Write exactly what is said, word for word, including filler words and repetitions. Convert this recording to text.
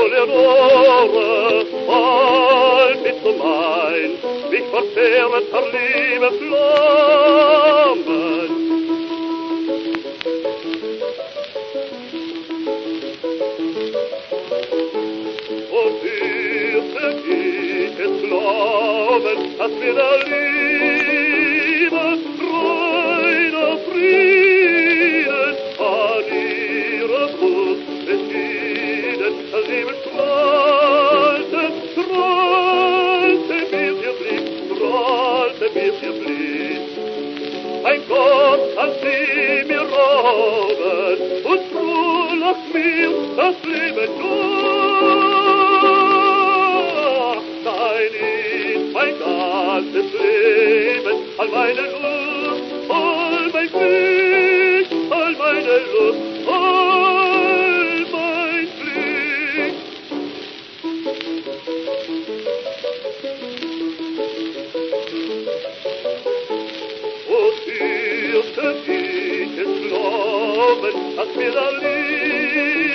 Leonore, bald bist du mein, mich verzehret der Liebe Flammen. Und dürfte ich es glauben, dass mir der Liebe reiner Frieden an ihre Brust beschieden, Liebe strahlte, strahlte mir ihr Blick, strahlte mir ihr Blick. Ein Gott kann sie mir rauben und froh lacht mir das Leben durch. Dein ist mein ganzes Leben, all meine Lust, all mein Glück, all meine Lust, all mein Glück. Und dürfte ich es glauben, dass mir da liegt,